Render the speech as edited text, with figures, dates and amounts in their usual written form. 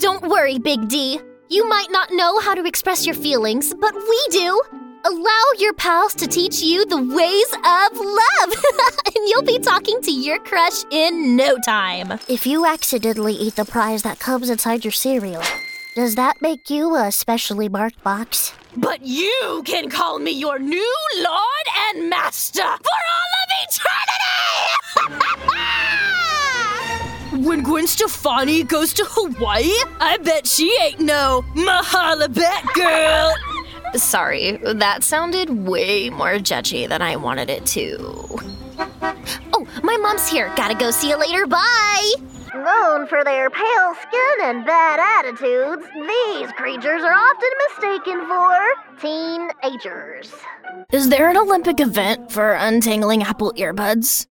Don't worry, Big D. You might not know how to express your feelings, but we do. Allow your pals to teach you the ways of love, and you'll be talking to your crush in no time. If you accidentally eat the prize that comes inside your cereal, does that make you a specially marked box? But you can call me your new lord and master for all of eternity! When Gwen Stefani goes to Hawaii, I bet she ain't no Mahala Batgirl. Sorry, that sounded way more judgy than I wanted it to. Oh, my mom's here. Gotta go, see you later. Bye! Known for their pale skin and bad attitudes, these creatures are often mistaken for teenagers. Is there an Olympic event for untangling Apple earbuds?